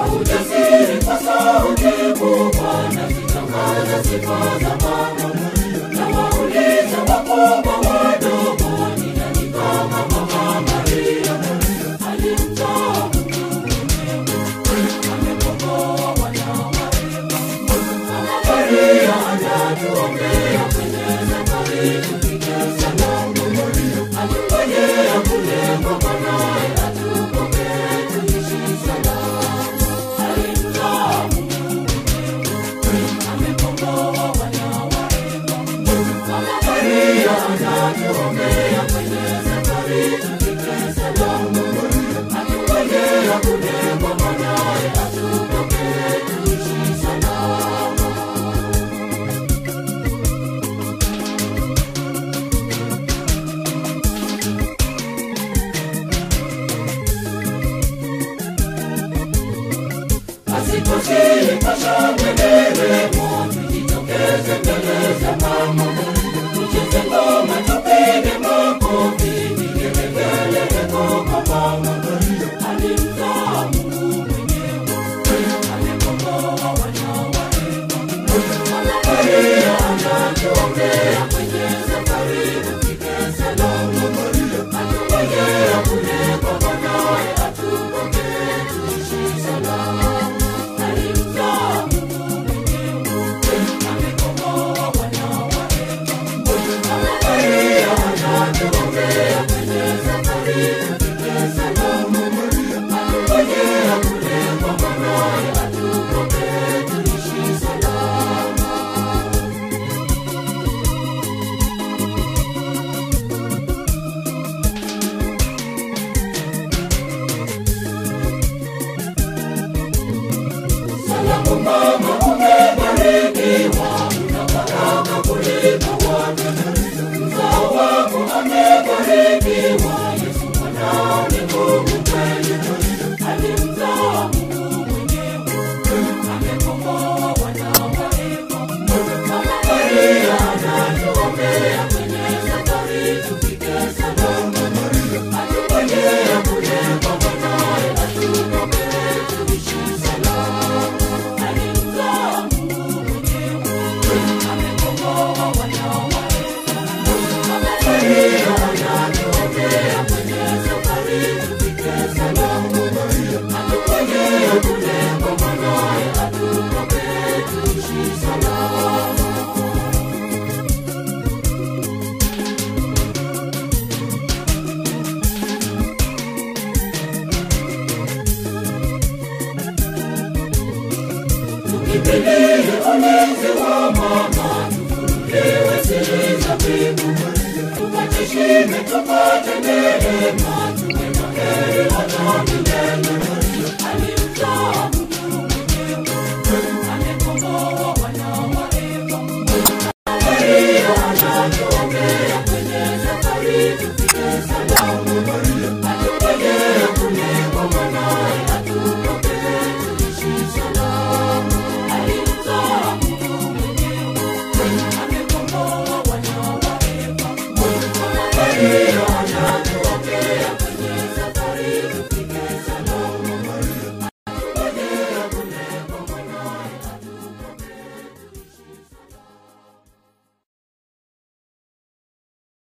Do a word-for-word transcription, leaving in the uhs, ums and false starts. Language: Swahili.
ujasiri kwa sauti kubwa nazitangaza sifa za Mama Maria. Na wauliza wakubwa wadogo, ni nani kama Mama Maria? Alimtoa Mungu mwenyewe, amekomboa wana wa Eva. Mama Maria anatuombea kwenye safari tufike salama. Alingojea kulengwa mwanae atupokee tuishi salama. Alimtoa Mungu mwenyewe, amekomboa wana wa Eva. Mama Maria anatuombea kwenye safari tufike salama. Alingojea kulengwa mwanae atupokee tuishi salama. Asipozile kwa shangwe nderemo, tujitokeze mbele za Mama Maria. Tucheze ngoma, tupige makofi, vigelegele eko kwa Mama Maria. Alimtoa Mungu mwenyewe, amekomboa wana wa Eva. Mama Maria anatuombea kwenye safari tufike salama. Atungojea kulengwa mwanae atupokee tuishi salama. Salamu mama, umebarikiwa, una baraka kuliko wote. Mzao wako amebarikiwa, Yesu mwanao ni Mungu kweli. Alimtoa Mungu mwenyewe, amekomboa wana wa Eva. Mama Maria anatuombea kwenye safari tufike salama. Atungojea kulengwa mwanae atupokee tuishi salama. Alimtoa Mungu mwenyewe, amekomboa wana wa Eva. Mama Maria anatuombea kwenye safari tufike salama. Atungojea kulengwa mwanae atupokee tuishi salama. Tukimbilie ulinzi wa Mama, tufunuliwe siri za mbingu. Tupate shime, tupate neema, tuwe na heri hata milele.